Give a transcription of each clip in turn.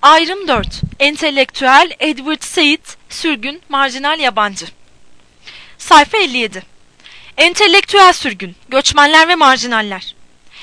Ayrım 4. Entelektüel Edward Said, sürgün, marjinal yabancı. Sayfa 57. Entelektüel sürgün, göçmenler ve marjinaller.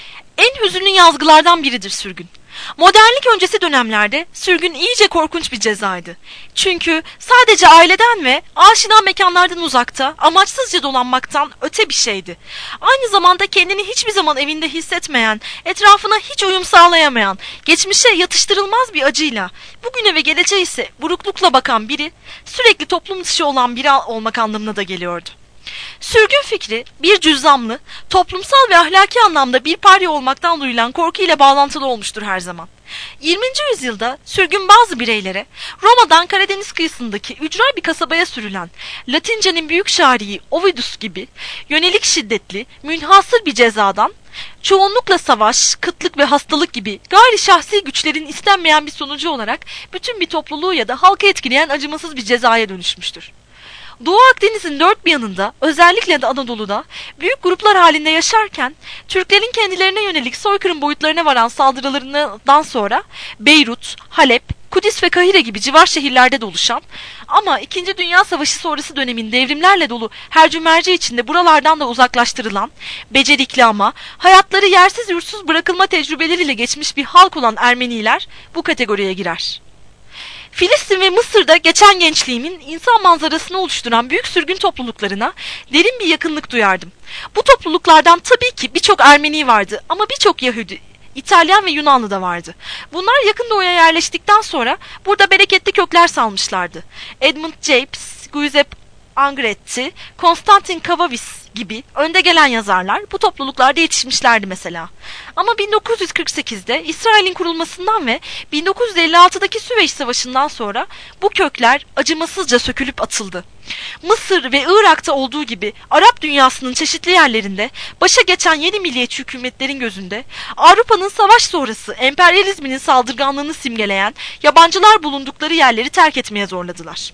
En hüzünlü yazgılardan biridir sürgün. Modernlik öncesi dönemlerde sürgün iyice korkunç bir cezaydı. Çünkü sadece aileden ve aşina mekanlardan uzakta, amaçsızca dolanmaktan öte bir şeydi. Aynı zamanda kendini hiçbir zaman evinde hissetmeyen, etrafına hiç uyum sağlayamayan, geçmişe yatıştırılmaz bir acıyla, bugüne ve geleceğe ise buruklukla bakan biri, sürekli toplum dışı olan biri olmak anlamına da geliyordu. Sürgün fikri bir cüzzamlı, toplumsal ve ahlaki anlamda bir parya olmaktan duyulan korku ile bağlantılı olmuştur her zaman. 20. yüzyılda sürgün bazı bireylere Roma'dan Karadeniz kıyısındaki ücra bir kasabaya sürülen Latince'nin büyük şairi Ovidus gibi yönelik şiddetli, münhasır bir cezadan, çoğunlukla savaş, kıtlık ve hastalık gibi gayri şahsi güçlerin istenmeyen bir sonucu olarak bütün bir topluluğu ya da halkı etkileyen acımasız bir cezaya dönüşmüştür. Doğu Akdeniz'in dört bir yanında, özellikle de Anadolu'da büyük gruplar halinde yaşarken Türklerin kendilerine yönelik soykırım boyutlarına varan saldırılarından sonra Beyrut, Halep, Kudüs ve Kahire gibi civar şehirlerde de oluşan ama 2. Dünya Savaşı sonrası dönemin devrimlerle dolu hercümerci içinde buralardan da uzaklaştırılan, becerikli ama hayatları yersiz yursuz bırakılma tecrübeleriyle geçmiş bir halk olan Ermeniler bu kategoriye girer. Filistin ve Mısır'da geçen gençliğimin insan manzarasını oluşturan büyük sürgün topluluklarına derin bir yakınlık duyardım. Bu topluluklardan tabii ki birçok Ermeni vardı ama birçok Yahudi, İtalyan ve Yunanlı da vardı. Bunlar yakın doğuya yerleştikten sonra burada bereketli kökler salmışlardı. Edmund Japes, Giuseppe Angretti, Konstantin Kavavis gibi önde gelen yazarlar bu topluluklarda yetişmişlerdi mesela. Ama 1948'de İsrail'in kurulmasından ve 1956'daki Süveyş Savaşı'ndan sonra bu kökler acımasızca sökülüp atıldı. Mısır ve Irak'ta olduğu gibi Arap dünyasının çeşitli yerlerinde başa geçen yeni milliyetçi hükümetlerin gözünde Avrupa'nın savaş sonrası emperyalizminin saldırganlığını simgeleyen yabancılar bulundukları yerleri terk etmeye zorladılar.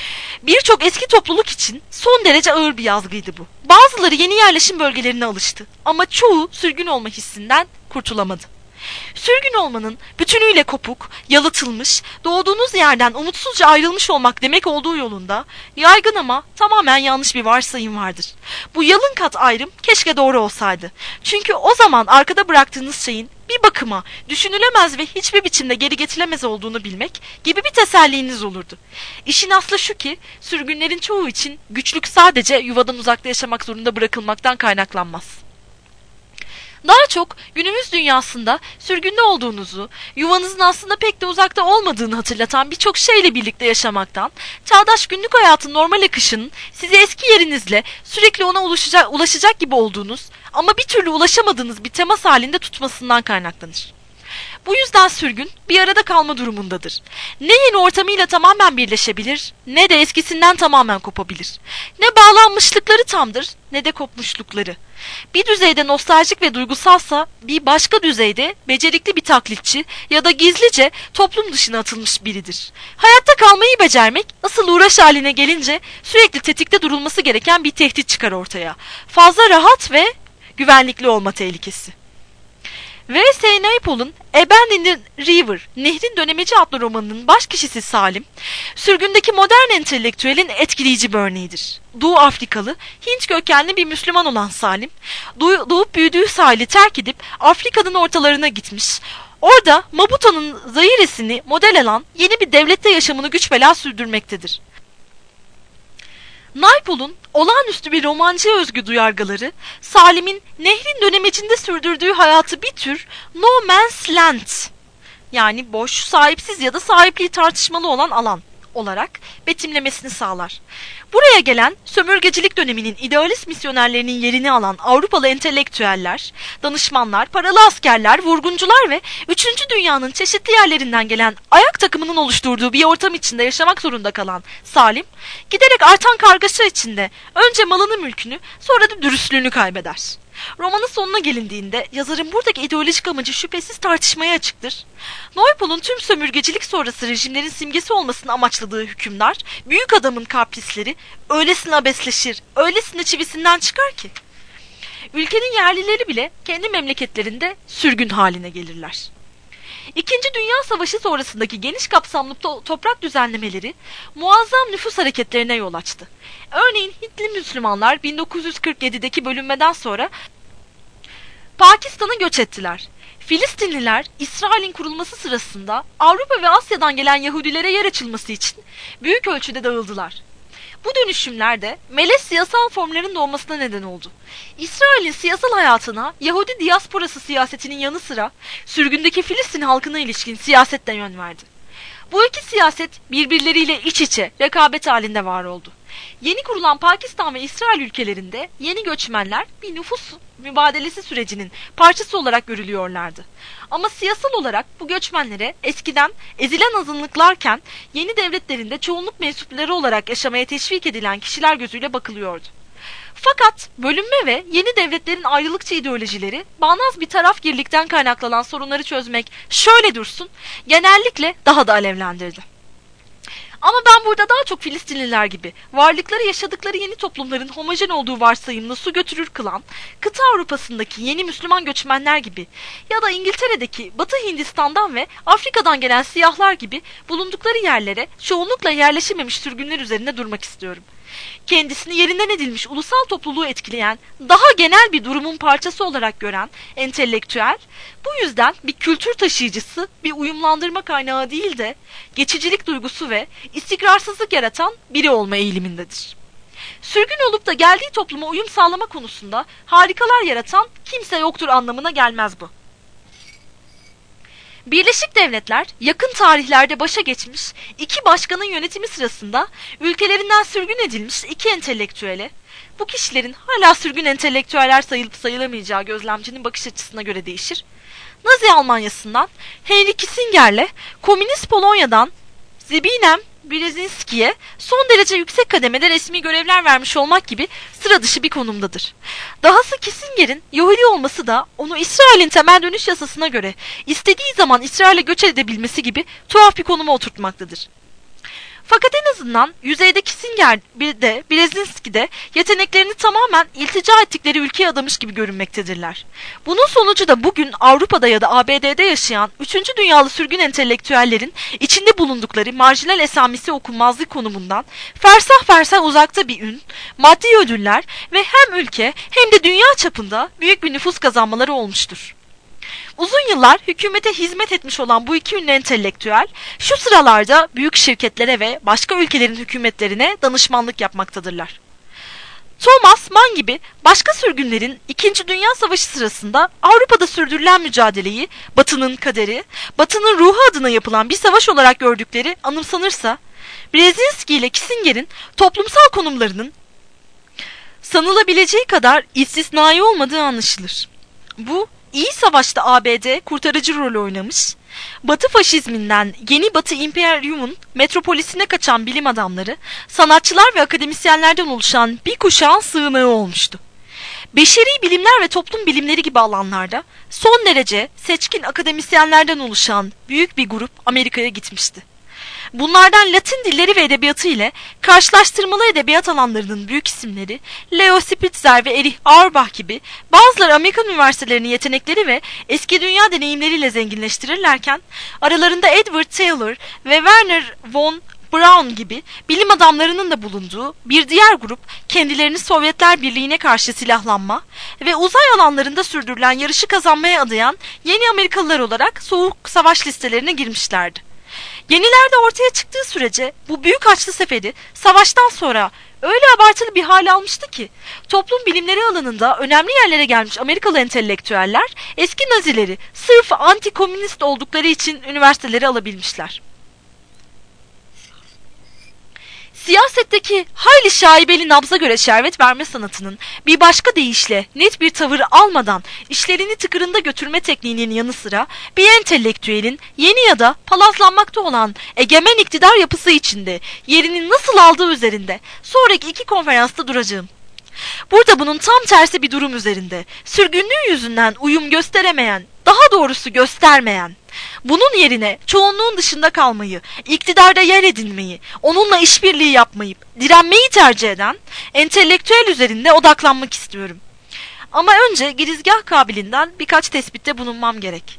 Birçok eski topluluk için son derece ağır bir yazgıydı bu. Bazıları yeni yerleşim bölgelerine alıştı ama çoğu sürgün olma hissinden kurtulamadı. Sürgün olmanın bütünüyle kopuk, yalıtılmış, doğduğunuz yerden umutsuzca ayrılmış olmak demek olduğu yolunda yaygın ama tamamen yanlış bir varsayım vardır. Bu yalın kat ayrım keşke doğru olsaydı. Çünkü o zaman arkada bıraktığınız şeyin bir bakıma düşünülemez ve hiçbir biçimde geri getirilemez olduğunu bilmek gibi bir teselliniz olurdu. İşin aslı şu ki sürgünlerin çoğu için güçlük sadece yuvadan uzakta yaşamak zorunda bırakılmaktan kaynaklanmaz. Daha çok günümüz dünyasında sürgünde olduğunuzu, yuvanızın aslında pek de uzakta olmadığını hatırlatan birçok şeyle birlikte yaşamaktan, çağdaş günlük hayatın normal akışının sizi eski yerinizle sürekli ona ulaşacak gibi olduğunuz ama bir türlü ulaşamadığınız bir temas halinde tutmasından kaynaklanır. Bu yüzden sürgün bir arada kalma durumundadır. Ne yeni ortamıyla tamamen birleşebilir, ne de eskisinden tamamen kopabilir. Ne bağlanmışlıkları tamdır, ne de kopmuşlukları. Bir düzeyde nostaljik ve duygusalsa, bir başka düzeyde becerikli bir taklitçi ya da gizlice toplum dışına atılmış biridir. Hayatta kalmayı becermek, asıl uğraş haline gelince sürekli tetikte durulması gereken bir tehdit çıkar ortaya. Fazla rahat ve güvenlikli olma tehlikesi. V.S. Naipaul'un A Bend in the River, Nehrin Dönemeci adlı romanının baş kişisi Salim, sürgündeki modern entelektüelin etkileyici bir örneğidir. Doğu Afrikalı, Hint kökenli bir Müslüman olan Salim, doğup büyüdüğü sahili terk edip Afrika'nın ortalarına gitmiş, orada Maputo'nun Zaire'sini model alan yeni bir devlette yaşamını güç bela sürdürmektedir. Naipaul'un olağanüstü bir romancıya özgü duyargaları, Salim'in nehrin dönemecinde sürdürdüğü hayatı bir tür no man's land, yani boş, sahipsiz ya da sahipliği tartışmalı olan alan olarak betimlemesini sağlar. Buraya gelen sömürgecilik döneminin idealist misyonerlerinin yerini alan Avrupalı entelektüeller, danışmanlar, paralı askerler, vurguncular ve 3. dünyanın çeşitli yerlerinden gelen ayak takımının oluşturduğu bir ortam içinde yaşamak zorunda kalan Salim, giderek artan kargaşa içinde önce malını mülkünü sonra da dürüstlüğünü kaybeder. Romanın sonuna gelindiğinde yazarın buradaki ideolojik amacı şüphesiz tartışmaya açıktır. Naipaul'un tüm sömürgecilik sonrası rejimlerin simgesi olmasını amaçladığı hükümdar, büyük adamın kaprisleri öylesine abesleşir, öylesine çivisinden çıkar ki ülkenin yerlileri bile kendi memleketlerinde sürgün haline gelirler. İkinci Dünya Savaşı sonrasındaki geniş kapsamlı toprak düzenlemeleri muazzam nüfus hareketlerine yol açtı. Örneğin Hintli Müslümanlar 1947'deki bölünmeden sonra Pakistan'a göç ettiler. Filistinliler, İsrail'in kurulması sırasında Avrupa ve Asya'dan gelen Yahudilere yer açılması için büyük ölçüde dağıldılar. Bu dönüşümler de melez siyasal formların doğmasına neden oldu. İsrail'in siyasal hayatına Yahudi diasporası siyasetinin yanı sıra sürgündeki Filistin halkına ilişkin siyaset de yön verdi. Bu iki siyaset birbirleriyle iç içe, rekabet halinde var oldu. Yeni kurulan Pakistan ve İsrail ülkelerinde yeni göçmenler bir nüfus mübadelesi sürecinin parçası olarak görülüyorlardı. Ama siyasal olarak bu göçmenlere eskiden ezilen azınlıklarken yeni devletlerinde çoğunluk mensupları olarak yaşamaya teşvik edilen kişiler gözüyle bakılıyordu. Fakat bölünme ve yeni devletlerin ayrılıkçı ideolojileri bağnaz bir tarafgirlikten kaynaklanan sorunları çözmek şöyle dursun genellikle daha da alevlendirdi. Ama ben burada daha çok Filistinliler gibi varlıkları yaşadıkları yeni toplumların homojen olduğu varsayımını su götürür kılan, kıta Avrupa'sındaki yeni Müslüman göçmenler gibi ya da İngiltere'deki Batı Hindistan'dan ve Afrika'dan gelen siyahlar gibi bulundukları yerlere çoğunlukla yerleşememiş sürgünler üzerinde durmak istiyorum. Kendisini yerinden edilmiş ulusal topluluğu etkileyen, daha genel bir durumun parçası olarak gören entelektüel, bu yüzden bir kültür taşıyıcısı, bir uyumlandırma kaynağı değil de geçicilik duygusu ve istikrarsızlık yaratan biri olma eğilimindedir. Sürgün olup da geldiği topluma uyum sağlama konusunda harikalar yaratan kimse yoktur anlamına gelmez bu. Birleşik Devletler yakın tarihlerde başa geçmiş iki başkanın yönetimi sırasında ülkelerinden sürgün edilmiş iki entelektüele, bu kişilerin hala sürgün entelektüeller sayılıp sayılamayacağı gözlemcinin bakış açısına göre değişir, Nazi Almanyası'ndan Henry Kissinger'le Komünist Polonya'dan Zbigniew Brzezinski'ye son derece yüksek kademede resmi görevler vermiş olmak gibi sıra dışı bir konumdadır. Dahası Kissinger'in Yahudi olması da onu İsrail'in temel dönüş yasasına göre istediği zaman İsrail'e göç edebilmesi gibi tuhaf bir konuma oturtmaktadır. Fakat en azından yüzeyde Kissinger de Brzezinski de yeteneklerini tamamen iltica ettikleri ülkeye adamış gibi görünmektedirler. Bunun sonucu da bugün Avrupa'da ya da ABD'de yaşayan 3. dünyalı sürgün entelektüellerin içinde bulundukları marjinal esamesi okunmazlık konumundan fersah fersah uzakta bir ün, maddi ödüller ve hem ülke hem de dünya çapında büyük bir nüfus kazanmaları olmuştur. Uzun yıllar hükümete hizmet etmiş olan bu iki ünlü entelektüel şu sıralarda büyük şirketlere ve başka ülkelerin hükümetlerine danışmanlık yapmaktadırlar. Thomas Mann gibi başka sürgünlerin 2. Dünya Savaşı sırasında Avrupa'da sürdürülen mücadeleyi Batı'nın kaderi, Batı'nın ruhu adına yapılan bir savaş olarak gördükleri anımsanırsa, Brzezinski ile Kissinger'in toplumsal konumlarının sanılabileceği kadar istisnai olmadığı anlaşılır. Bu, İyi Savaş'ta ABD kurtarıcı rol oynamış, Batı faşizminden yeni Batı İmperyumun metropolisine kaçan bilim adamları, sanatçılar ve akademisyenlerden oluşan bir kuşağın sığınağı olmuştu. Beşeri bilimler ve toplum bilimleri gibi alanlarda son derece seçkin akademisyenlerden oluşan büyük bir grup Amerika'ya gitmişti. Bunlardan Latin dilleri ve edebiyatı ile karşılaştırmalı edebiyat alanlarının büyük isimleri Leo Spitzer ve Erich Auerbach gibi bazıları Amerikan üniversitelerinin yetenekleri ve eski dünya deneyimleriyle zenginleştirirlerken aralarında Edward Taylor ve Werner von Braun gibi bilim adamlarının da bulunduğu bir diğer grup kendilerini Sovyetler Birliği'ne karşı silahlanma ve uzay alanlarında sürdürülen yarışı kazanmaya adayan yeni Amerikalılar olarak soğuk savaş listelerine girmişlerdi. Yenilerde ortaya çıktığı sürece bu büyük Haçlı Seferi savaştan sonra öyle abartılı bir hale almıştı ki toplum bilimleri alanında önemli yerlere gelmiş Amerikalı entelektüeller eski Nazileri sırf anti-komünist oldukları için üniversiteleri alabilmişler. Siyasetteki hayli şaibeli nabza göre şerbet verme sanatının bir başka deyişle net bir tavır almadan işlerini tıkırında götürme tekniğinin yanı sıra bir entelektüelin yeni ya da palazlanmakta olan egemen iktidar yapısı içinde yerini nasıl aldığı üzerinde sonraki iki konferansta duracağım. Burada bunun tam tersi bir durum üzerinde, sürgünlüğü yüzünden uyum gösteremeyen, daha doğrusu göstermeyen, bunun yerine çoğunluğun dışında kalmayı, iktidarda yer edinmeyi, onunla işbirliği yapmayıp direnmeyi tercih eden entelektüel üzerinde odaklanmak istiyorum. Ama önce girizgah kabiliğinden birkaç tespitte bulunmam gerek.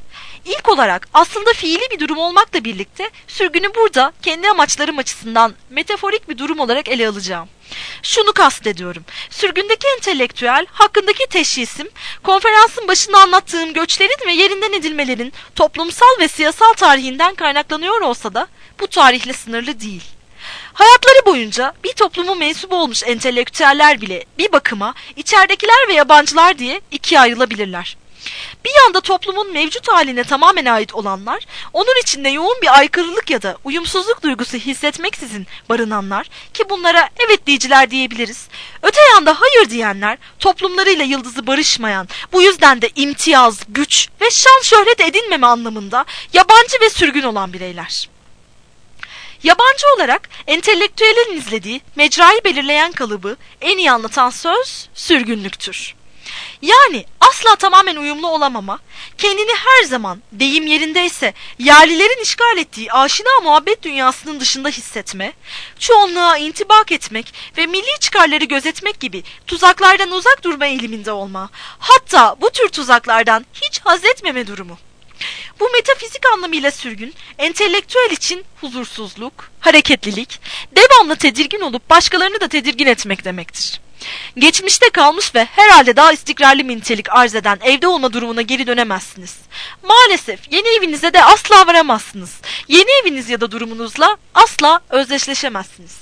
İlk olarak aslında fiili bir durum olmakla birlikte sürgünü burada kendi amaçlarım açısından metaforik bir durum olarak ele alacağım. Şunu kastediyorum. Sürgündeki entelektüel hakkındaki teşhisim, konferansın başında anlattığım göçlerin ve yerinden edilmelerin toplumsal ve siyasal tarihinden kaynaklanıyor olsa da bu tarihle sınırlı değil. Hayatları boyunca bir toplumun mensubu olmuş entelektüeller bile bir bakıma içeridekiler ve yabancılar diye ikiye ayrılabilirler. Bir yanda toplumun mevcut haline tamamen ait olanlar, onun içinde yoğun bir aykırılık ya da uyumsuzluk duygusu hissetmeksizin barınanlar ki bunlara evet diyiciler diyebiliriz. Öte yanda hayır diyenler, toplumlarıyla yıldızı barışmayan, bu yüzden de imtiyaz, güç ve şan şöhret edinmeme anlamında yabancı ve sürgün olan bireyler. Yabancı olarak entelektüelin izlediği mecrayı belirleyen kalıbı en iyi anlatan söz sürgünlüktür. Yani asla tamamen uyumlu olamama, kendini her zaman deyim yerindeyse yerlilerin işgal ettiği aşina muhabbet dünyasının dışında hissetme, çoğunluğa intibak etmek ve milli çıkarları gözetmek gibi tuzaklardan uzak durma eğiliminde olma, hatta bu tür tuzaklardan hiç haz etmeme durumu. Bu metafizik anlamıyla sürgün, entelektüel için huzursuzluk, hareketlilik, devamlı tedirgin olup başkalarını da tedirgin etmek demektir. Geçmişte kalmış ve herhalde daha istikrarlı bir nitelik arz eden evde olma durumuna geri dönemezsiniz. Maalesef yeni evinize de asla varamazsınız. Yeni eviniz ya da durumunuzla asla özdeşleşemezsiniz.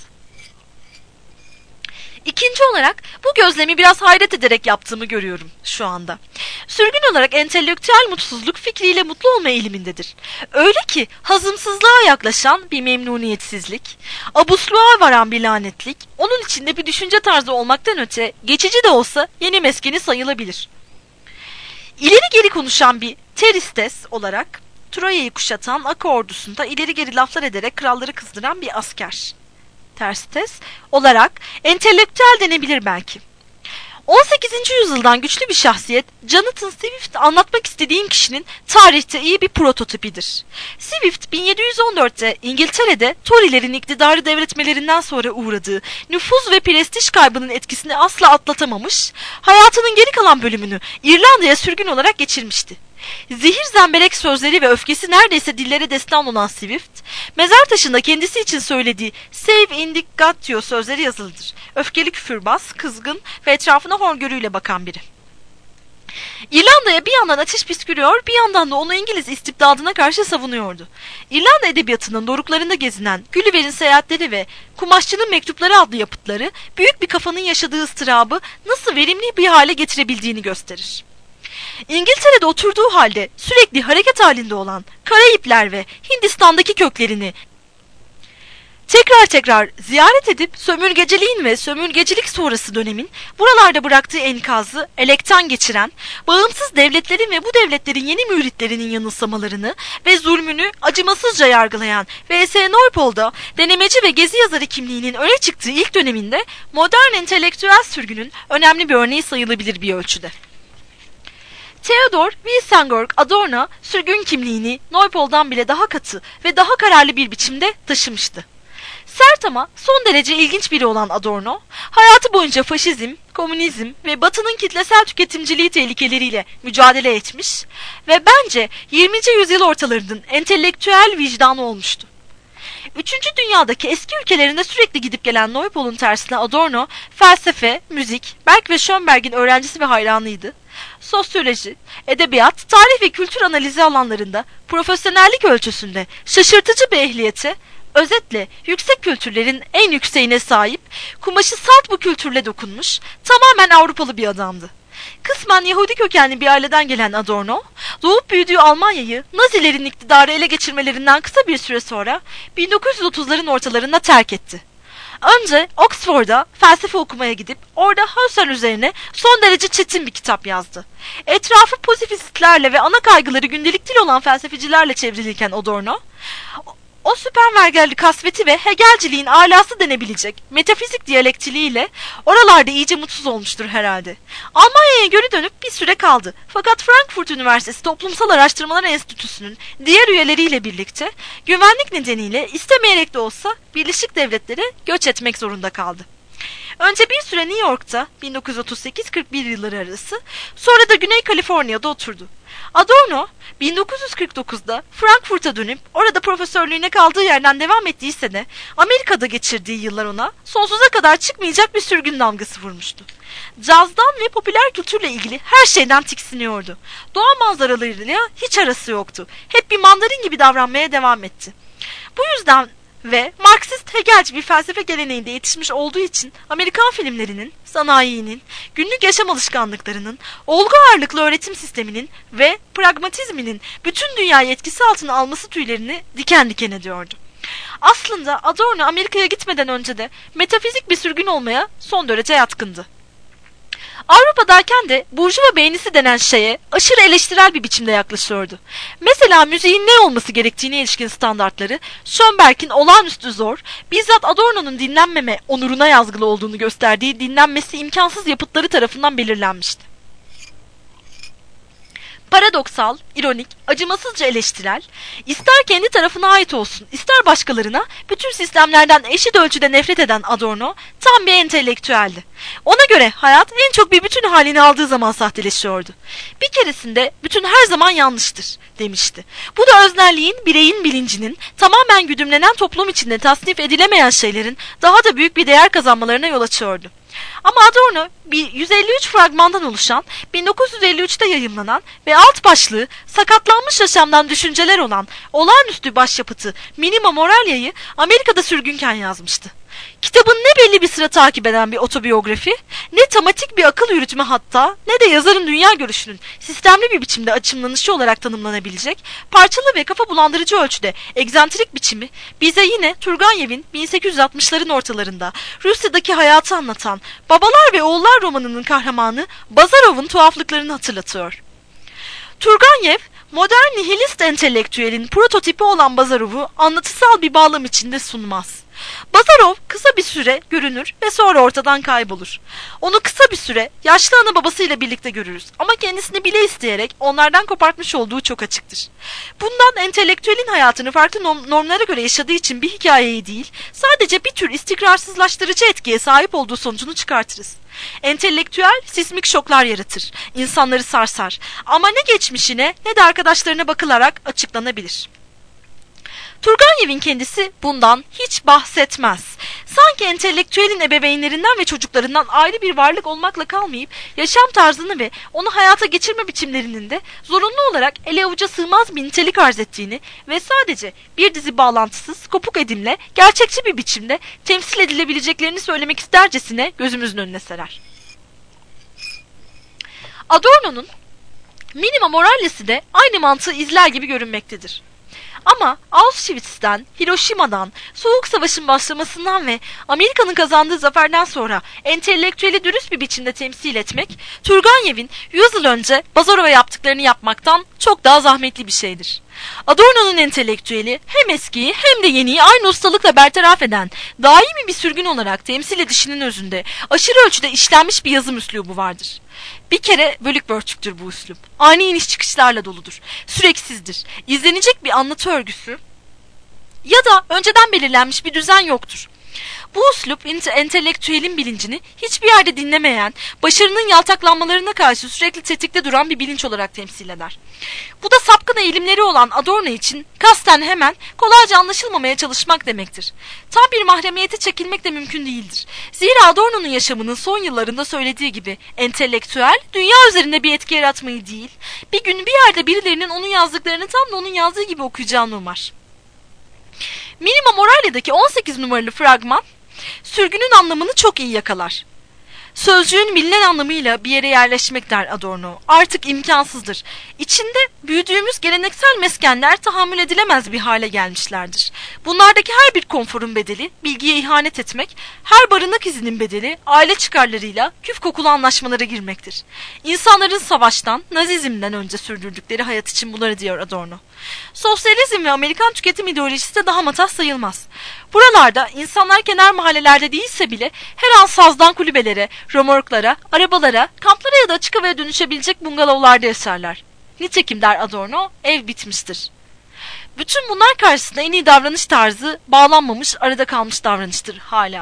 İkinci olarak bu gözlemi biraz hayret ederek yaptığımı görüyorum şu anda. Sürgün olarak entelektüel mutsuzluk fikriyle mutlu olma eğilimindedir. Öyle ki hazımsızlığa yaklaşan bir memnuniyetsizlik, abusluğa varan bir lanetlik, onun içinde bir düşünce tarzı olmaktan öte geçici de olsa yeni meskeni sayılabilir. İleri geri konuşan bir teristes olarak Troya'yı kuşatan Aka ordusunda ileri geri laflar ederek kralları kızdıran bir asker. Terstes olarak entelektüel denebilir belki. 18. yüzyıldan güçlü bir şahsiyet, Jonathan Swift anlatmak istediğim kişinin tarihte iyi bir prototipidir. Swift 1714'te İngiltere'de Tory'lerin iktidarı devretmelerinden sonra uğradığı nüfuz ve prestij kaybının etkisini asla atlatamamış, hayatının geri kalan bölümünü İrlanda'ya sürgün olarak geçirmişti. Zehir zemberek sözleri ve öfkesi neredeyse dillere destan olan Swift, mezar taşında kendisi için söylediği "Save indignatio" sözleri yazılıdır. Öfkeli küfürbaz, kızgın ve etrafına hoşgörüyle bakan biri. İrlanda'ya bir yandan ateş püskürüyor, bir yandan da onu İngiliz istibdadına karşı savunuyordu. İrlanda edebiyatının doruklarında gezinen Gulliver'in seyahatleri ve Kumaşçının mektupları adlı yapıtları, büyük bir kafanın yaşadığı ıstırabı nasıl verimli bir hale getirebildiğini gösterir. İngiltere'de oturduğu halde sürekli hareket halinde olan Karayipler ve Hindistan'daki köklerini tekrar ziyaret edip sömürgeciliğin ve sömürgecilik sonrası dönemin buralarda bıraktığı enkazı elekten geçiren, bağımsız devletlerin ve bu devletlerin yeni müritlerinin yanılsamalarını ve zulmünü acımasızca yargılayan V.S. Naipaul'da denemeci ve gezi yazarı kimliğinin öne çıktığı ilk döneminde modern entelektüel sürgünün önemli bir örneği sayılabilir bir ölçüde. Theodor Wilhelm Adorno sürgün kimliğini Naipaul'dan bile daha katı ve daha kararlı bir biçimde taşımıştı. Sert ama son derece ilginç biri olan Adorno, hayatı boyunca faşizm, komünizm ve Batı'nın kitlesel tüketimciliği tehlikeleriyle mücadele etmiş ve bence 20. yüzyıl ortalarının entelektüel vicdanı olmuştu. Üçüncü dünyadaki eski ülkelerinde sürekli gidip gelen Naipaul'un tersine Adorno, felsefe, müzik, Berg ve Schönberg'in öğrencisi ve hayranıydı. Sosyoloji, edebiyat, tarih ve kültür analizi alanlarında profesyonellik ölçüsünde şaşırtıcı bir ehliyete, özetle yüksek kültürlerin en yükseğine sahip, kumaşı salt bu kültürle dokunmuş, tamamen Avrupalı bir adamdı. Kısmen Yahudi kökenli bir aileden gelen Adorno, doğup büyüdüğü Almanya'yı Nazilerin iktidarı ele geçirmelerinden kısa bir süre sonra 1930'ların ortalarında terk etti. Önce Oxford'a felsefe okumaya gidip orada Husserl üzerine son derece çetin bir kitap yazdı. Etrafı pozifistlerle ve ana kaygıları gündelik dil olan felsefecilerle çevrilirken Adorno, o süpermergerli kasveti ve Hegelciliğin alası denebilecek metafizik diyalektiliğiyle oralarda iyice mutsuz olmuştur herhalde. Almanya'ya geri dönüp bir süre kaldı. Fakat Frankfurt Üniversitesi Toplumsal Araştırmalar Enstitüsü'nün diğer üyeleriyle birlikte güvenlik nedeniyle istemeyerek de olsa Birleşik Devletlere göç etmek zorunda kaldı. Önce bir süre New York'ta 1938-41 yılları arası, sonra da Güney Kaliforniya'da oturdu. Adorno 1949'da Frankfurt'a dönüp orada profesörlüğüne kaldığı yerden devam ettiyse de Amerika'da geçirdiği yıllar ona sonsuza kadar çıkmayacak bir sürgün damgası vurmuştu. Cazdan ve popüler kültürle ilgili her şeyden tiksiniyordu. Doğa manzaralarıyla hiç arası yoktu. Hep bir mandarin gibi davranmaya devam etti. Bu yüzden ve Marksist Hegelci bir felsefe geleneğinde yetişmiş olduğu için Amerikan filmlerinin, sanayinin, günlük yaşam alışkanlıklarının, olgu ağırlıklı öğretim sisteminin ve pragmatizminin bütün dünyayı etkisi altına alması tüylerini diken diken ediyordu. Aslında Adorno Amerika'ya gitmeden önce de metafizik bir sürgün olmaya son derece yatkındı. Avrupa'dayken de burjuva beğenisi denen şeye aşırı eleştirel bir biçimde yaklaşıyordu. Mesela müziğin ne olması gerektiğine ilişkin standartları Schönberg'in olağanüstü zor, bizzat Adorno'nun dinlenmeme onuruna yazgılı olduğunu gösterdiği dinlenmesi imkansız yapıtları tarafından belirlenmişti. Paradoksal, ironik, acımasızca eleştirel, ister kendi tarafına ait olsun, ister başkalarına bütün sistemlerden eşit ölçüde nefret eden Adorno tam bir entelektüeldi. Ona göre hayat en çok bir bütün halini aldığı zaman sahteleşiyordu. Bir keresinde bütün her zaman yanlıştır demişti. Bu da öznelliğin, bireyin bilincinin tamamen güdümlenen toplum içinde tasnif edilemeyen şeylerin daha da büyük bir değer kazanmalarına yol açıyordu. Ama Adorno bir 153 fragmandan oluşan 1953'te yayımlanan ve alt başlığı sakatlanmış yaşamdan düşünceler olan olağanüstü başyapıtı Minima Moralia'yı Amerika'da sürgünken yazmıştı. Kitabın ne belli bir sıra takip eden bir otobiyografi, ne tematik bir akıl yürütme hatta ne de yazarın dünya görüşünün sistemli bir biçimde açımlanışı olarak tanımlanabilecek parçalı ve kafa bulandırıcı ölçüde egzantrik biçimi bize yine Turgenev'in 1860'ların ortalarında Rusya'daki hayatı anlatan Babalar ve Oğullar romanının kahramanı Bazarov'un tuhaflıklarını hatırlatıyor. Turgenev, modern nihilist entelektüelin prototipi olan Bazarov'u anlatısal bir bağlam içinde sunmaz. Bazarov kısa bir süre görünür ve sonra ortadan kaybolur. Onu kısa bir süre yaşlı ana babasıyla birlikte görürüz ama kendisini bile isteyerek onlardan kopartmış olduğu çok açıktır. Bundan entelektüelin hayatını farklı normlara göre yaşadığı için bir hikayeyi değil, sadece bir tür istikrarsızlaştırıcı etkiye sahip olduğu sonucunu çıkartırız. Entelektüel sismik şoklar yaratır, insanları sarsar ama ne geçmişine ne de arkadaşlarına bakılarak açıklanabilir. Turgenev'in kendisi bundan hiç bahsetmez. Sanki entelektüelin ebeveynlerinden ve çocuklarından ayrı bir varlık olmakla kalmayıp yaşam tarzını ve onu hayata geçirme biçimlerinin de zorunlu olarak ele avuca sığmaz bir nitelik arz ettiğini ve sadece bir dizi bağlantısız, kopuk edimle gerçekçi bir biçimde temsil edilebileceklerini söylemek istercesine gözümüzün önüne serer. Adorno'nun Minima Morales'i de aynı mantığı izler gibi görünmektedir. Ama Auschwitz'ten, Hiroşima'dan, Soğuk Savaş'ın başlamasından ve Amerika'nın kazandığı zaferden sonra entelektüeli dürüst bir biçimde temsil etmek, Turgenev'in 100 yıl önce Bazarov'a yaptıklarını yapmaktan çok daha zahmetli bir şeydir. Adorno'nun entelektüeli hem eskiyi hem de yeniyi aynı ustalıkla bertaraf eden, daimi bir sürgün olarak temsil edişinin özünde aşırı ölçüde işlenmiş bir yazım üslubu vardır. Bir kere bölük pörçüktür bu üslup. Ani iniş çıkışlarla doludur. Süreksizdir. İzlenecek bir anlatı örgüsü ya da önceden belirlenmiş bir düzen yoktur. Bu üslup entelektüelin bilincini hiçbir yerde dinlemeyen, başarının yaltaklanmalarına karşı sürekli tetikte duran bir bilinç olarak temsil eder. Bu da sapkın eğilimleri olan Adorno için kasten hemen kolayca anlaşılmamaya çalışmak demektir. Tam bir mahremiyete çekilmek de mümkün değildir. Zira Adorno'nun yaşamının son yıllarında söylediği gibi entelektüel dünya üzerinde bir etki yaratmayı değil, bir gün bir yerde birilerinin onun yazdıklarını tam da onun yazdığı gibi okuyacağını umar. Minima Morale'deki 18 numaralı fragman sürgünün anlamını çok iyi yakalar. Sözcüğün bilinen anlamıyla bir yere yerleşmek der Adorno. Artık imkansızdır. İçinde büyüdüğümüz geleneksel meskenler tahammül edilemez bir hale gelmişlerdir. Bunlardaki her bir konforun bedeli bilgiye ihanet etmek, her barınak izinin bedeli aile çıkarlarıyla küf kokulu anlaşmalara girmektir. İnsanların savaştan, Nazizmden önce sürdürdükleri hayat için bunları diyor Adorno. Sosyalizm ve Amerikan tüketim ideolojisi de daha matah sayılmaz. Buralarda insanlar kenar mahallelerde değilse bile her an sazdan kulübelere, römorklara, arabalara, kamplara ya da açık havaya dönüşebilecek bungalovlarda yaşarlar. Nitekim der Adorno, ev bitmiştir. Bütün bunlar karşısında en iyi davranış tarzı bağlanmamış, arada kalmış davranıştır hala.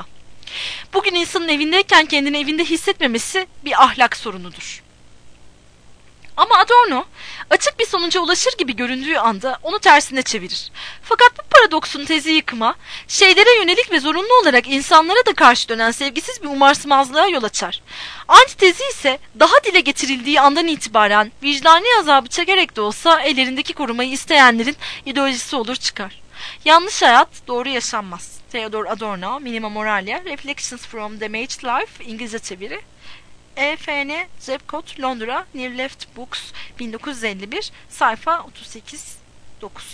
Bugün insanın evindeyken kendini evinde hissetmemesi bir ahlak sorunudur. Ama Adorno açık bir sonuca ulaşır gibi göründüğü anda onu tersine çevirir. Fakat bu paradoksun tezi yıkıma, şeylere yönelik ve zorunlu olarak insanlara da karşı dönen sevgisiz bir umarsızlığa yol açar. Antitezi ise daha dile getirildiği andan itibaren vicdani azabı çekerek de olsa ellerindeki korumayı isteyenlerin ideolojisi olur çıkar. Yanlış hayat doğru yaşanmaz. Theodor Adorno, Minima Moralia, Reflections from Damaged Life, İngilizce çeviri. E.F.N. Zepcot, Londra, New Left Books, 1951, sayfa 38-9.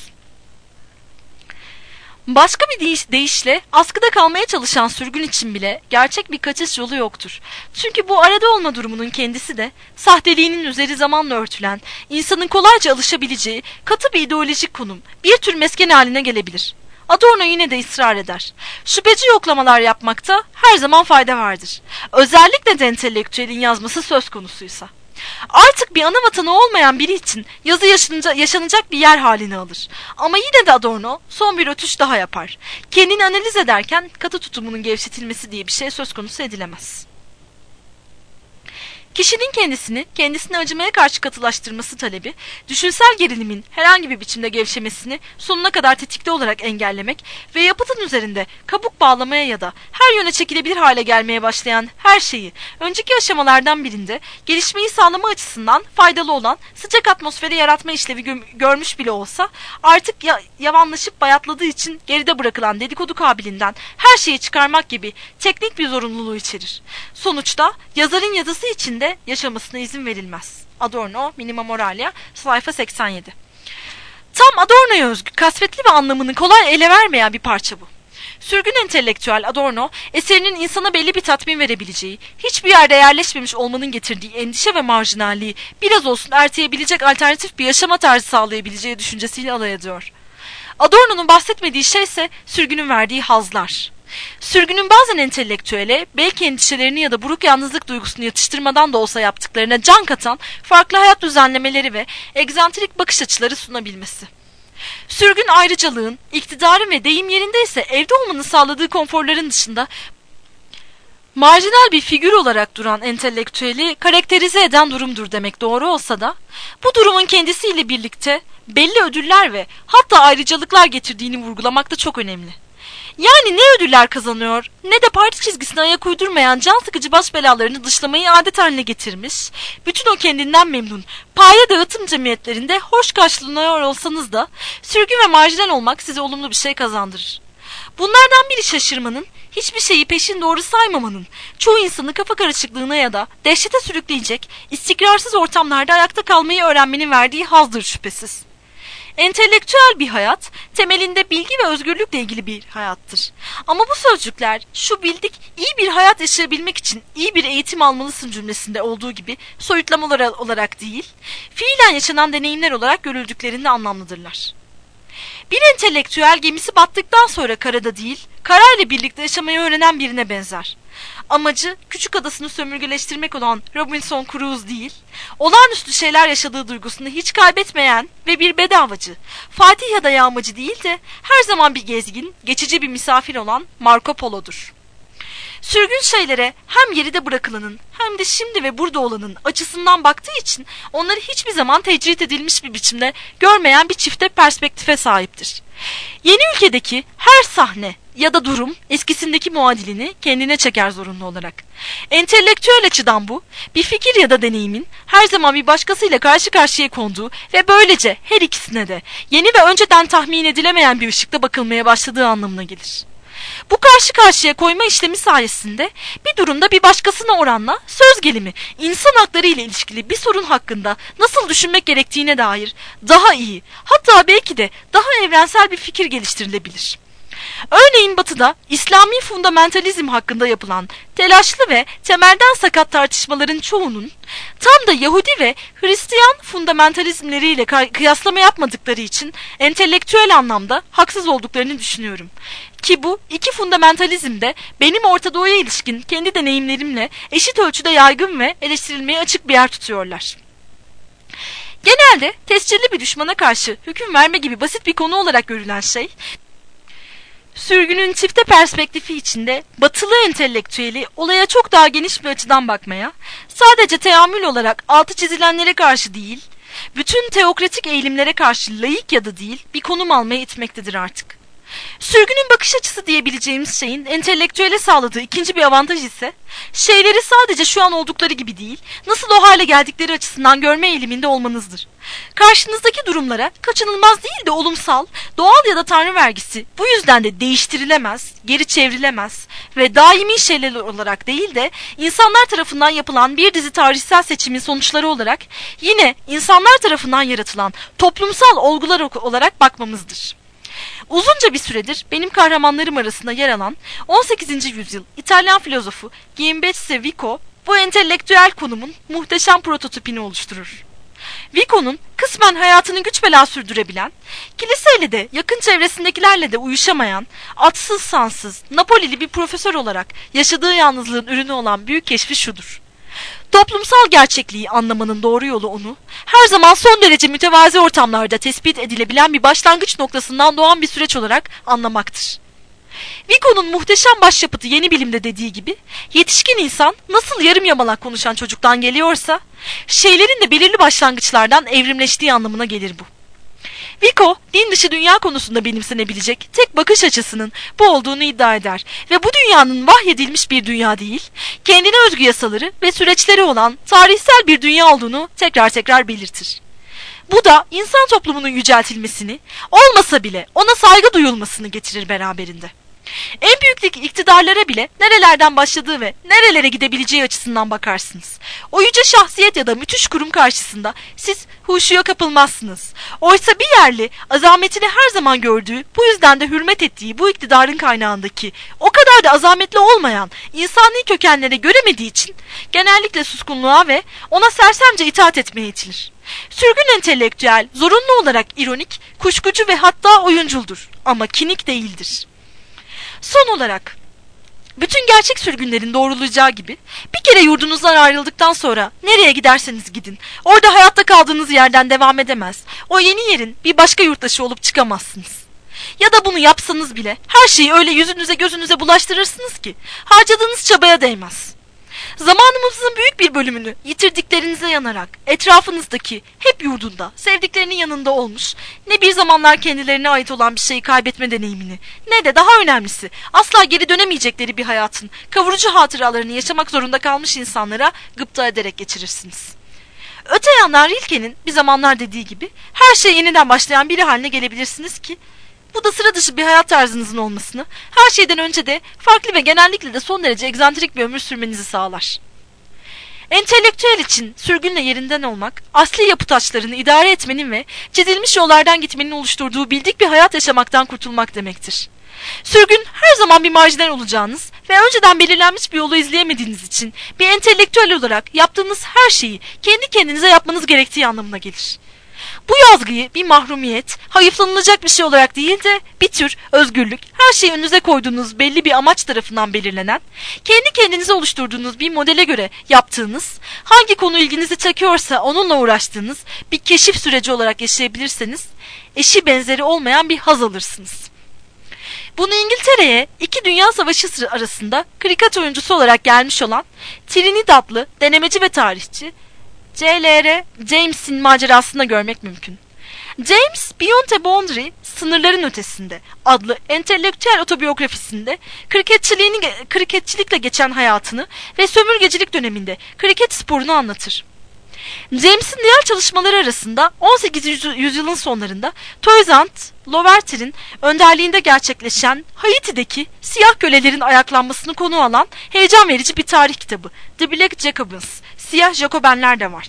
Başka bir deyişle askıda kalmaya çalışan sürgün için bile gerçek bir kaçış yolu yoktur. Çünkü bu arada olma durumunun kendisi de sahteliğinin üzeri zamanla örtülen, insanın kolayca alışabileceği katı bir ideolojik konum, bir tür mesken haline gelebilir. Adorno yine de ısrar eder. Şüpheci yoklamalar yapmakta her zaman fayda vardır. Özellikle de entelektüelin yazması söz konusuysa. Artık bir ana vatanı olmayan biri için yazı yaşanacak bir yer halini alır. Ama yine de Adorno son bir ötüş daha yapar. Kendini analiz ederken katı tutumunun gevşetilmesi diye bir şey söz konusu edilemez. Kişinin kendisine acımaya karşı katılaştırması talebi, düşünsel gerilimin herhangi bir biçimde gevşemesini sonuna kadar tetikte olarak engellemek ve yapıtın üzerinde kabuk bağlamaya ya da her yöne çekilebilir hale gelmeye başlayan her şeyi, önceki aşamalardan birinde gelişmeyi sağlama açısından faydalı olan sıcak atmosferi yaratma işlevi görmüş bile olsa, artık yavanlaşıp bayatladığı için geride bırakılan dedikodu kabiliğinden her şeyi çıkarmak gibi teknik bir zorunluluğu içerir. Sonuçta yazarın yazısı için de yaşamasına izin verilmez. Adorno, Minima Moralia, sayfa 87. Tam Adorno'ya özgü, kasvetli ve anlamını kolay ele vermeyen bir parça bu. Sürgün entelektüel Adorno, eserinin insana belli bir tatmin verebileceği, hiçbir yerde yerleşmemiş olmanın getirdiği endişe ve marjinalliği biraz olsun erteyebilecek alternatif bir yaşama tarzı sağlayabileceği düşüncesiyle alay ediyor. Adorno'nun bahsetmediği şey ise sürgünün verdiği hazlar. Sürgünün bazen entelektüele, belki endişelerini ya da buruk yalnızlık duygusunu yatıştırmadan da olsa yaptıklarına can katan farklı hayat düzenlemeleri ve egzantrik bakış açıları sunabilmesi. Sürgün ayrıcalığın, iktidarın ve deyim yerindeyse evde olmanın sağladığı konforların dışında marjinal bir figür olarak duran entelektüeli karakterize eden durumdur demek doğru olsa da, bu durumun kendisiyle birlikte belli ödüller ve hatta ayrıcalıklar getirdiğini vurgulamak da çok önemli. Yani ne ödüller kazanıyor ne de parti çizgisine ayak uydurmayan can sıkıcı baş belalarını dışlamayı adet haline getirmiş, bütün o kendinden memnun, paye dağıtım cemiyetlerinde hoş karşılanıyor olsanız da sürgün ve marjinal olmak size olumlu bir şey kazandırır. Bunlardan biri şaşırmanın, hiçbir şeyi peşin doğru saymamanın, çoğu insanı kafa karışıklığına ya da dehşete sürükleyecek, istikrarsız ortamlarda ayakta kalmayı öğrenmenin verdiği hazdır şüphesiz. Entelektüel bir hayat, temelinde bilgi ve özgürlükle ilgili bir hayattır. Ama bu sözcükler, şu bildik, iyi bir hayat yaşayabilmek için iyi bir eğitim almalısın cümlesinde olduğu gibi soyutlamalar olarak değil, fiilen yaşanan deneyimler olarak görüldüklerinde anlamlıdırlar. Bir entelektüel gemisi battıktan sonra karada değil, karayla birlikte yaşamayı öğrenen birine benzer. Amacı küçük adasını sömürgeleştirmek olan Robinson Crusoe değil, olağanüstü şeyler yaşadığı duygusunu hiç kaybetmeyen ve bir bedavacı, Fatih ya da yağmacı değil de her zaman bir gezgin, geçici bir misafir olan Marco Polo'dur. Sürgün şeylere hem geride bırakılanın hem de şimdi ve burada olanın açısından baktığı için onları hiçbir zaman tecrit edilmiş bir biçimde görmeyen bir çifte perspektife sahiptir. Yeni ülkedeki her sahne ya da durum eskisindeki muadilini kendine çeker zorunlu olarak. Entelektüel açıdan bu, bir fikir ya da deneyimin her zaman bir başkasıyla karşı karşıya konduğu ve böylece her ikisine de yeni ve önceden tahmin edilemeyen bir ışıkta bakılmaya başladığı anlamına gelir. Bu karşı karşıya koyma işlemi sayesinde bir durumda bir başkasına oranla söz gelimi, insan hakları ile ilişkili bir sorun hakkında nasıl düşünmek gerektiğine dair daha iyi, hatta belki de daha evrensel bir fikir geliştirilebilir. Örneğin Batı'da İslami fundamentalizm hakkında yapılan telaşlı ve temelden sakat tartışmaların çoğunun tam da Yahudi ve Hristiyan fundamentalizmleriyle kıyaslama yapmadıkları için entelektüel anlamda haksız olduklarını düşünüyorum. Ki bu iki fundamentalizm de benim Orta Doğu'ya ilişkin kendi deneyimlerimle eşit ölçüde yaygın ve eleştirilmeye açık bir yer tutuyorlar. Genelde tescilli bir düşmana karşı hüküm verme gibi basit bir konu olarak görülen şey, sürgünün çifte perspektifi içinde batılı entelektüeli olaya çok daha geniş bir açıdan bakmaya, sadece teamül olarak altı çizilenlere karşı değil, bütün teokratik eğilimlere karşı laik ya da değil bir konum almaya itmektedir artık. Sürgünün bakış açısı diyebileceğimiz şeyin entelektüele sağladığı ikinci bir avantaj ise, şeyleri sadece şu an oldukları gibi değil, nasıl o hale geldikleri açısından görme eğiliminde olmanızdır. Karşınızdaki durumlara kaçınılmaz değil de olumsal, doğal ya da tanrı vergisi bu yüzden de değiştirilemez, geri çevrilemez ve daimi şeyler olarak değil de insanlar tarafından yapılan bir dizi tarihsel seçimin sonuçları olarak yine insanlar tarafından yaratılan toplumsal olgular olarak bakmamızdır. Uzunca bir süredir benim kahramanlarım arasında yer alan 18. yüzyıl İtalyan filozofu Giambezzo Vico bu entelektüel konumun muhteşem prototipini oluşturur. Vico'nun kısmen hayatını güç bela sürdürebilen, kiliseyle de yakın çevresindekilerle de uyuşamayan, atsız sansız, Napolili bir profesör olarak yaşadığı yalnızlığın ürünü olan büyük keşfi şudur: toplumsal gerçekliği anlamanın doğru yolu onu, her zaman son derece mütevazi ortamlarda tespit edilebilen bir başlangıç noktasından doğan bir süreç olarak anlamaktır. Vico'nun muhteşem başyapıtı Yeni Bilim'de dediği gibi, yetişkin insan nasıl yarım yamalak konuşan çocuktan geliyorsa, şeylerin de belirli başlangıçlardan evrimleştiği anlamına gelir bu. Vico, din dışı dünya konusunda benimsenebilecek tek bakış açısının bu olduğunu iddia eder ve bu dünyanın vahyedilmiş bir dünya değil, kendine özgü yasaları ve süreçleri olan tarihsel bir dünya olduğunu tekrar tekrar belirtir. Bu da insan toplumunun yüceltilmesini, olmasa bile ona saygı duyulmasını getirir beraberinde. En büyük iktidarlara bile nerelerden başladığı ve nerelere gidebileceği açısından bakarsınız. O yüce şahsiyet ya da müthiş kurum karşısında siz huşuya kapılmazsınız. Oysa bir yerli azametini her zaman gördüğü, bu yüzden de hürmet ettiği bu iktidarın kaynağındaki o kadar da azametli olmayan insani kökenlere göremediği için genellikle suskunluğa ve ona sersemce itaat etmeye itilir. Sürgün entelektüel zorunlu olarak ironik, kuşkucu ve hatta oyunculdur ama kinik değildir. Son olarak, bütün gerçek sürgünlerin doğrulacağı gibi bir kere yurdunuzdan ayrıldıktan sonra nereye giderseniz gidin, orada hayatta kaldığınız yerden devam edemez, o yeni yerin bir başka yurttaşı olup çıkamazsınız. Ya da bunu yapsanız bile her şeyi öyle yüzünüze gözünüze bulaştırırsınız ki harcadığınız çabaya değmez. Zamanımızın büyük bir bölümünü yitirdiklerinize yanarak etrafınızdaki hep yurdunda, sevdiklerinin yanında olmuş, ne bir zamanlar kendilerine ait olan bir şeyi kaybetme deneyimini, ne de daha önemlisi asla geri dönemeyecekleri bir hayatın kavurucu hatıralarını yaşamak zorunda kalmış insanlara gıpta ederek geçirirsiniz. Öte yandan Rilke'nin bir zamanlar dediği gibi her şey yeniden başlayan biri haline gelebilirsiniz ki, bu da sıra dışı bir hayat tarzınızın olmasını, her şeyden önce de farklı ve genellikle de son derece egzantrik bir ömür sürmenizi sağlar. Entelektüel için sürgünle yerinden olmak, asli yapı taşlarını idare etmenin ve çizilmiş yollardan gitmenin oluşturduğu bildik bir hayat yaşamaktan kurtulmak demektir. Sürgün her zaman bir marjinal olacağınız ve önceden belirlenmiş bir yolu izleyemediğiniz için bir entelektüel olarak yaptığınız her şeyi kendi kendinize yapmanız gerektiği anlamına gelir. Bu yazgıyı bir mahrumiyet, hayıflanılacak bir şey olarak değil de bir tür özgürlük, her şeyi önünüze koyduğunuz belli bir amaç tarafından belirlenen, kendi kendinize oluşturduğunuz bir modele göre yaptığınız, hangi konu ilginizi çekiyorsa onunla uğraştığınız bir keşif süreci olarak yaşayabilirseniz, eşi benzeri olmayan bir haz alırsınız. Bunu İngiltere'ye 2 Dünya Savaşı arasında kriket oyuncusu olarak gelmiş olan Trinidadlı denemeci ve tarihçi J.L.R. James'in macerasında görmek mümkün. James, Beyond the Boundary, Sınırların Ötesinde adlı entelektüel otobiyografisinde kriketçilikle geçen hayatını ve sömürgecilik döneminde kriket sporunu anlatır. James'in diğer çalışmaları arasında 18. yüzyılın sonlarında Toussaint Louverture'in önderliğinde gerçekleşen Haiti'deki siyah kölelerin ayaklanmasını konu alan heyecan verici bir tarih kitabı The Black Jacobins, Siyah Jacobenler de var.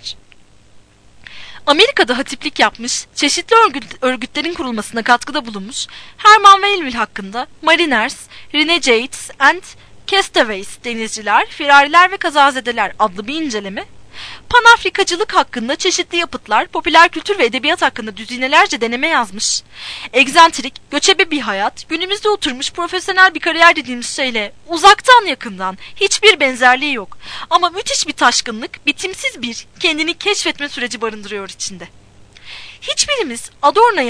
Amerika'da hatiplik yapmış, çeşitli örgütlerin kurulmasına katkıda bulunmuş Herman Melville hakkında Mariners, Renegades and Castaways, denizciler, firariler ve kazazedeler adlı bir inceleme, Panafrikacılık hakkında çeşitli yapıtlar, popüler kültür ve edebiyat hakkında düzinelerce deneme yazmış, egzantrik, göçebe bir hayat, günümüzde oturmuş profesyonel bir kariyer dediğimiz şeyle uzaktan yakından hiçbir benzerliği yok. Ama müthiş bir taşkınlık, bitimsiz bir kendini keşfetme süreci barındırıyor içinde. Hiçbirimiz Adorno ya da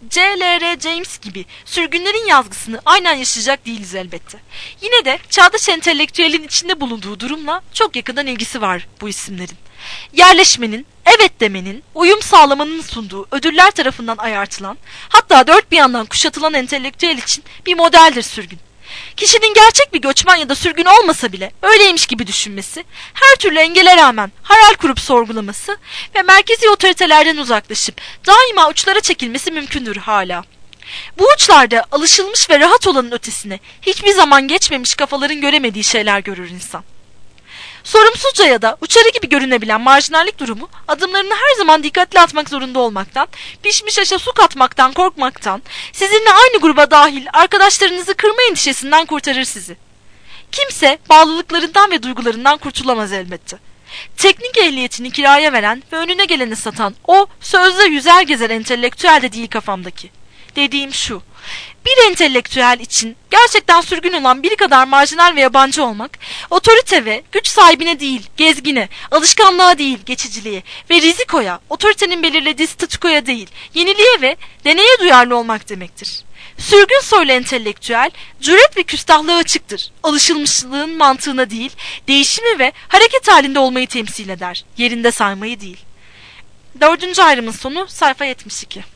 C.L.R. James gibi sürgünlerin yazgısını aynen yaşayacak değiliz elbette. Yine de çağdaş entelektüelin içinde bulunduğu durumla çok yakından ilgisi var bu isimlerin. Yerleşmenin, evet demenin, uyum sağlamanın sunduğu ödüller tarafından ayartılan, hatta dört bir yandan kuşatılan entelektüel için bir modeldir sürgün. Kişinin gerçek bir göçmen ya da sürgün olmasa bile öyleymiş gibi düşünmesi, her türlü engele rağmen hayal kurup sorgulaması ve merkezi otoritelerden uzaklaşıp daima uçlara çekilmesi mümkündür hala. Bu uçlarda alışılmış ve rahat olanın ötesine hiçbir zaman geçmemiş kafaların göremediği şeyler görür insan. Sorumsuzca ya da uçarı gibi görünebilen marjinallik durumu adımlarını her zaman dikkatli atmak zorunda olmaktan, pişmiş aşa su katmaktan korkmaktan, sizinle aynı gruba dahil arkadaşlarınızı kırma endişesinden kurtarır sizi. Kimse bağlılıklarından ve duygularından kurtulamaz elbette. Teknik ehliyetini kiraya veren ve önüne geleni satan o sözde yüzer gezer entelektüel de değil kafamdaki. Dediğim şu: bir entelektüel için gerçekten sürgün olan biri kadar marjinal ve yabancı olmak, otorite ve güç sahibine değil, gezgine, alışkanlığa değil, geçiciliğe ve rizikoya, otoritenin belirlediği statükoya değil, yeniliğe ve deneye duyarlı olmak demektir. Sürgün soylu entelektüel, cüret ve küstahlığa açıktır. Alışılmışlığın mantığına değil, değişimi ve hareket halinde olmayı temsil eder, yerinde saymayı değil. 4. ayrımın sonu sayfa 72.